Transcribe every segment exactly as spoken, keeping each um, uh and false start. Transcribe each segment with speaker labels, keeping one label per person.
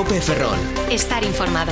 Speaker 1: COPE Ferrol.
Speaker 2: Estar informado.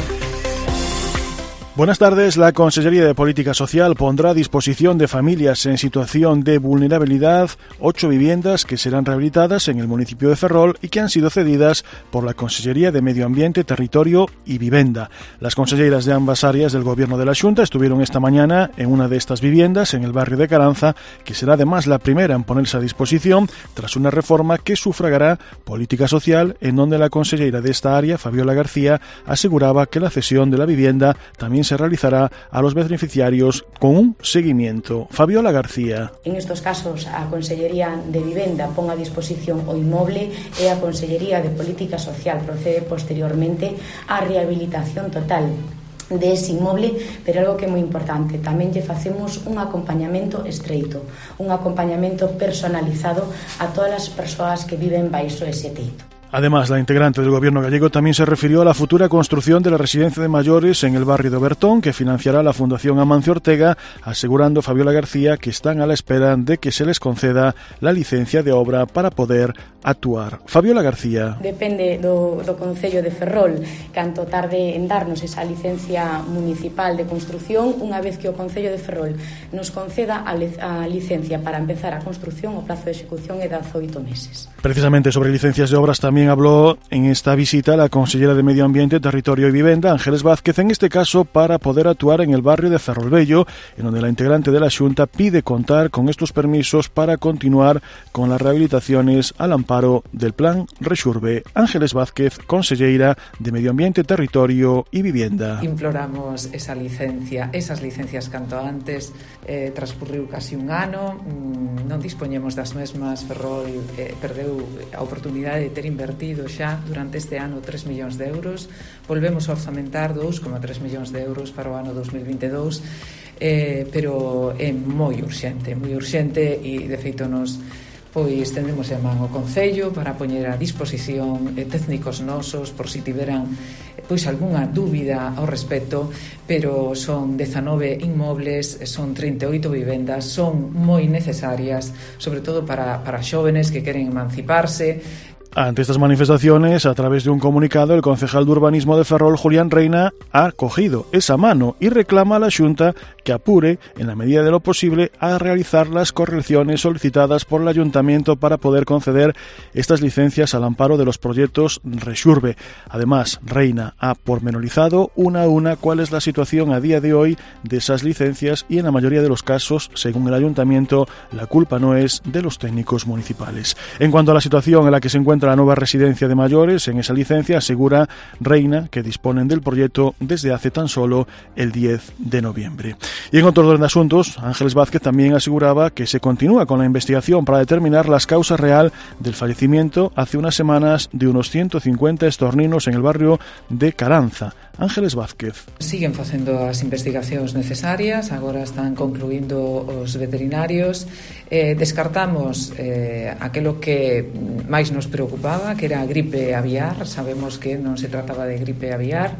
Speaker 3: Buenas tardes. La Consellería de Política Social pondrá a disposición de familias en situación de vulnerabilidad ocho viviendas que serán rehabilitadas en el municipio de Ferrol y que han sido cedidas por la Consellería de Medio Ambiente, Territorio y Vivenda. Las conselleiras de ambas áreas del Gobierno de la Xunta estuvieron esta mañana en una de estas viviendas en el barrio de Caranza, que será además la primera en ponerse a disposición tras una reforma que sufragará Política Social, en donde la conselleira de esta área, Fabiola García, aseguraba que la cesión de la vivienda también se realizará a los beneficiarios con un seguimiento. Fabiola García.
Speaker 4: En estos casos, a Consellería de Vivenda pon a disposición o inmoble e a Consellería de Política Social procede posteriormente á rehabilitación total de ese inmoble, pero algo que é moi importante, tamén lle facemos un acompañamento estreito, un acompañamento personalizado a todas as persoas que viven baixo ese teito.
Speaker 3: Además, la integrante del Gobierno gallego también se refirió a la futura construcción de la residencia de mayores en el barrio de Obertón, que financiará la Fundación Amancio Ortega, asegurando Fabiola García que están a la espera de que se les conceda la licencia de obra para poder actuar. Fabiola García.
Speaker 4: Depende do, do Concello de Ferrol canto tarde en darnos esa licencia municipal de construción. Unha vez que o Concello de Ferrol nos conceda a, le, a licencia para empezar a construción, o plazo de execución é de dezaoito meses.
Speaker 3: Precisamente sobre licencias de obras también habló en esta visita la consellera de Medio Ambiente, Territorio y Vivenda, Ángeles Vázquez, en este caso para poder actuar en el barrio de Ferrolbello, en donde la integrante de la Xunta pide contar con estos permisos para continuar con las rehabilitaciones al amparo del Plan Rexurbe. Ángeles Vázquez, consellera de Medio Ambiente, Territorio y Vivienda.
Speaker 5: Imploramos esa licencia, esas licencias canto antes, eh, transcurriu casi un ano, mm, non dispoñemos das mesmas. Ferrol eh, perdeu a oportunidade de ter invertido xa durante este ano tres millóns de euros, volvemos a orzamentar dous coma tres millóns de euros para o ano dos mil vinte e dous, eh, pero é moi urxente, moi urxente e de feito nos pois tendemos a man o Concello para poñer a disposición eh, técnicos nosos por si tiveran pois algunha dúbida ao respecto, pero son dezanove inmobles, son trinta e oito vivendas, son moi necesarias, sobre todo para, para xóvenes que queren emanciparse.
Speaker 3: Ante estas manifestaciones, a través de un comunicado, el concejal de Urbanismo de Ferrol, Julián Reina, ha cogido esa mano y reclama a la Xunta que apure, en la medida de lo posible, a realizar las correcciones solicitadas por el Ayuntamiento para poder conceder estas licencias al amparo de los proyectos Rexurbe. Además, Reina ha pormenorizado una a una cuál es la situación a día de hoy de esas licencias y en la mayoría de los casos, según el Ayuntamiento, la culpa no es de los técnicos municipales. En cuanto a la situación en la que se encuentra la nueva residencia de mayores, en esa licencia asegura Reina que disponen del proyecto desde hace tan solo el diez de noviembre. Y en otro orden de asuntos, Ángeles Vázquez también aseguraba que se continúa con la investigación para determinar las causas real del fallecimiento hace unas semanas de unos ciento cincuenta estorninos en el barrio de Caranza. Ángeles Vázquez.
Speaker 5: Siguen facendo as investigacións necesarias, agora están concluindo os veterinarios. Eh, descartamos eh, aquilo que máis nos preocupaba, que era a gripe aviar. Sabemos que non se trataba de gripe aviar.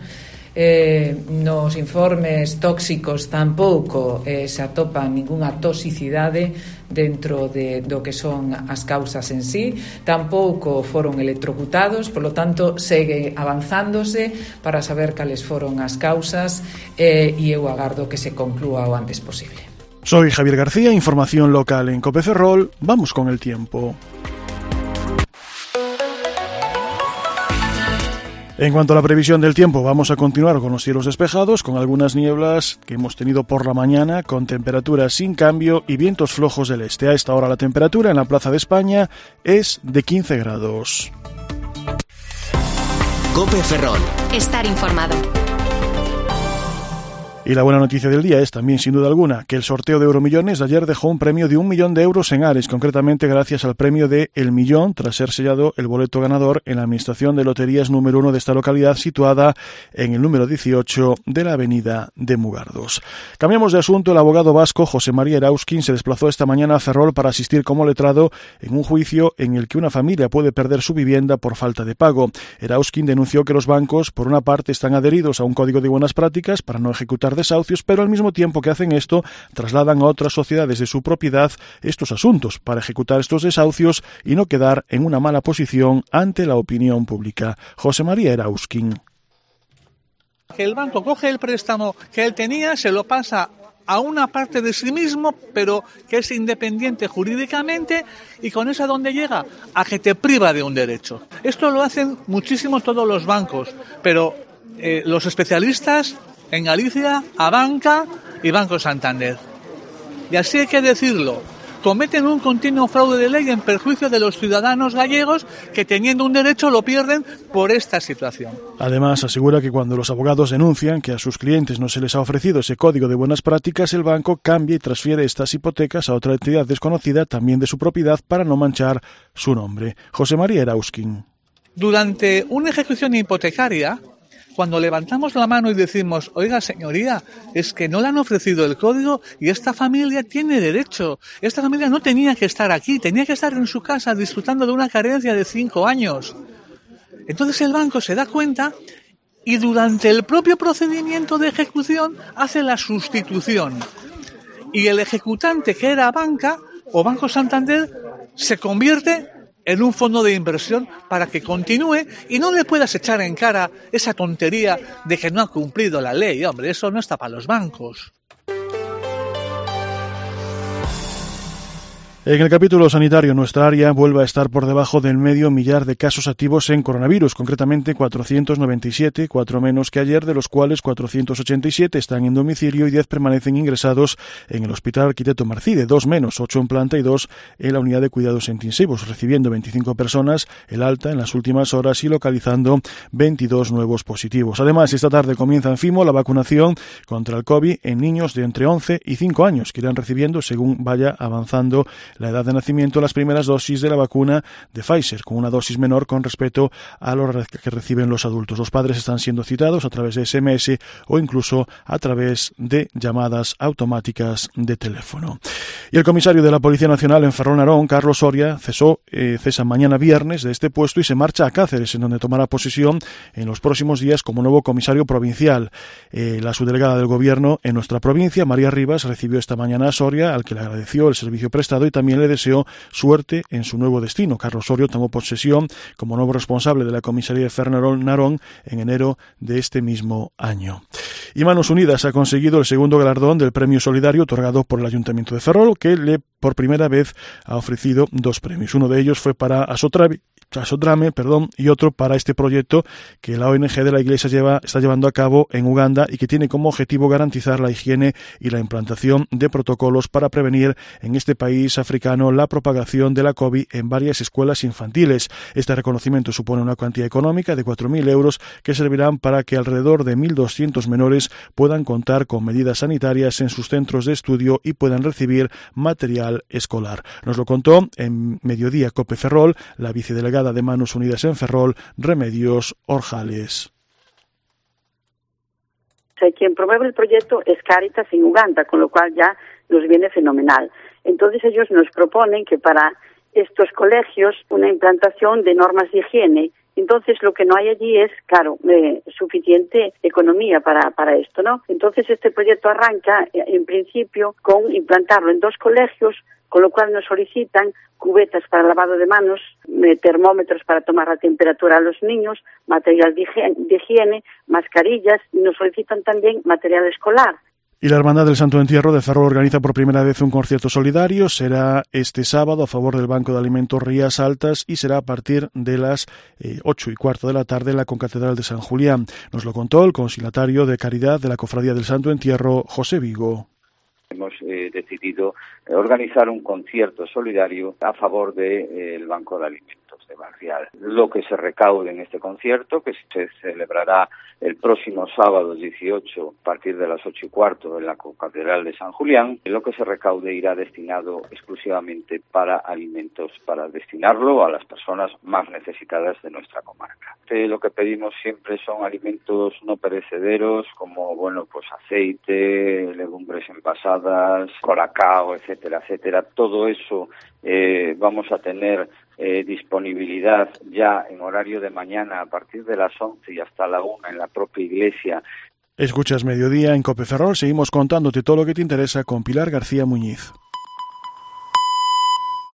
Speaker 5: Eh, nos informes tóxicos tampouco eh, se atopa ningunha toxicidade dentro de, do que son as causas en sí, tampouco foron electrocutados, por lo tanto segue avanzándose para saber cales foron as causas eh, e eu agardo que se conclúa o antes posible.
Speaker 3: Soy Javier García, información local en COPE Ferrol. Vamos con el tiempo. En cuanto a la previsión del tiempo, vamos a continuar con los cielos despejados, con algunas nieblas que hemos tenido por la mañana, con temperaturas sin cambio y vientos flojos del este. A esta hora la temperatura en la Plaza de España es de quince grados.
Speaker 1: COPE Ferrol.
Speaker 2: Estar informado.
Speaker 3: Y la buena noticia del día es también, sin duda alguna, que el sorteo de Euromillones de ayer dejó un premio de un millón de euros en Ares, concretamente gracias al premio de El Millón, tras ser sellado el boleto ganador en la Administración de Loterías número uno de esta localidad, situada en el número dieciocho de la avenida de Mugardos. Cambiamos de asunto. El abogado vasco José María Erauskin se desplazó esta mañana a Ferrol para asistir como letrado en un juicio en el que una familia puede perder su vivienda por falta de pago. Erauskin denunció que los bancos, por una parte, están adheridos a un código de buenas prácticas para no ejecutar desahucios, pero al mismo tiempo que hacen esto, trasladan a otras sociedades de su propiedad estos asuntos para ejecutar estos desahucios y no quedar en una mala posición ante la opinión pública. José María Erauskin.
Speaker 1: Que el banco coge el préstamo que él tenía, se lo pasa a una parte de sí mismo, pero que es independiente jurídicamente, y con eso ¿a dónde llega? A que te priva de un derecho. Esto lo hacen muchísimo todos los bancos, pero eh, los especialistas en Galicia, Abanca y Banco Santander. Y así hay que decirlo, cometen un continuo fraude de ley en perjuicio de los ciudadanos gallegos que, teniendo un derecho, lo pierden por esta situación.
Speaker 3: Además, asegura que cuando los abogados denuncian que a sus clientes no se les ha ofrecido ese código de buenas prácticas, el banco cambia y transfiere estas hipotecas a otra entidad desconocida, también de su propiedad, para no manchar su nombre. José María Erauskin.
Speaker 1: Durante una ejecución hipotecaria, cuando levantamos la mano y decimos, oiga señoría, es que no le han ofrecido el código y esta familia tiene derecho, esta familia no tenía que estar aquí, tenía que estar en su casa disfrutando de una carencia de cinco años. Entonces el banco se da cuenta y durante el propio procedimiento de ejecución hace la sustitución. Y el ejecutante, que era Banca o Banco Santander, se convierte en un fondo de inversión para que continúe y no le puedas echar en cara esa tontería de que no ha cumplido la ley. Hombre, eso no está para los bancos.
Speaker 3: En el capítulo sanitario, nuestra área vuelve a estar por debajo del medio millar de casos activos en coronavirus, concretamente cuatrocientos noventa y siete, cuatro menos que ayer, de los cuales cuatrocientos ochenta y siete están en domicilio y diez permanecen ingresados en el Hospital Arquitecto Marcide, dos menos, ocho en planta y dos en la unidad de cuidados intensivos, recibiendo veinticinco personas el alta en las últimas horas y localizando veintidós nuevos positivos. Además, esta tarde comienza en Fimo la vacunación contra el COVID en niños de entre once y cinco años, que irán recibiendo, según vaya avanzando la edad de nacimiento, las primeras dosis de la vacuna de Pfizer, con una dosis menor con respecto a los que reciben los adultos. Los padres están siendo citados a través de ese eme ese o incluso a través de llamadas automáticas de teléfono. Y el comisario de la Policía Nacional en Ferrol-Narón, Carlos Soria, cesó, eh, cesa mañana viernes de este puesto y se marcha a Cáceres, en donde tomará posesión en los próximos días como nuevo comisario provincial. Eh, la subdelegada del Gobierno en nuestra provincia, María Rivas, recibió esta mañana a Soria, al que le agradeció el servicio prestado y también También le deseó suerte en su nuevo destino. Carlos Soria tomó posesión como nuevo responsable de la comisaría de Ferrol-Narón en enero de este mismo año. Y Manos Unidas ha conseguido el segundo galardón del Premio Solidario otorgado por el Ayuntamiento de Ferrol, que le por primera vez ha ofrecido dos premios. Uno de ellos fue para Asotravi, Asotrame, perdón, y otro para este proyecto que la O N G de la Iglesia lleva, está llevando a cabo en Uganda y que tiene como objetivo garantizar la higiene y la implantación de protocolos para prevenir en este país africano la propagación de la COVID en varias escuelas infantiles. Este reconocimiento supone una cuantía económica de cuatro mil euros que servirán para que alrededor de mil doscientos menores puedan contar con medidas sanitarias en sus centros de estudio y puedan recibir material escolar. Nos lo contó en Mediodía Cope Ferrol la vicedelegada de Manos Unidas en Ferrol, Remedios Orjales.
Speaker 6: Quien promueve el proyecto es Cáritas en Uganda, con lo cual ya nos viene fenomenal. Entonces ellos nos proponen que para estos colegios una implantación de normas de higiene. Entonces lo que no hay allí es, claro, eh, suficiente economía para, para esto, ¿no? Entonces este proyecto arranca, eh, en principio, con implantarlo en dos colegios, con lo cual nos solicitan cubetas para lavado de manos, eh, termómetros para tomar la temperatura a los niños, material de higiene, de higiene, mascarillas, y nos solicitan también material escolar.
Speaker 3: Y la Hermandad del Santo Entierro de Ferrol organiza por primera vez un concierto solidario. Será este sábado a favor del Banco de Alimentos Rías Altas y será a partir de las eh, ocho y cuarto de la tarde en la Concatedral de San Julián. Nos lo contó el consignatario de Caridad de la Cofradía del Santo Entierro, José Vigo.
Speaker 7: Hemos eh, decidido eh, organizar un concierto solidario a favor del de, eh, Banco de Alimentos de Barrial. Lo que se recaude en este concierto, que se celebrará el próximo sábado dieciocho a partir de las ocho y cuarto en la Catedral de San Julián, lo que se recaude irá destinado exclusivamente para alimentos, para destinarlo a las personas más necesitadas de nuestra comarca. Eh, lo que pedimos siempre son alimentos no perecederos, como bueno pues aceite, legumbres envasadas, colacao, etcétera, etcétera. Todo eso eh, vamos a tener Eh, disponibilidad ya en horario de mañana a partir de las once y hasta la una en la propia iglesia.
Speaker 3: Escuchas Mediodía en Cope Ferrol, seguimos contándote todo lo que te interesa con Pilar García Muñiz.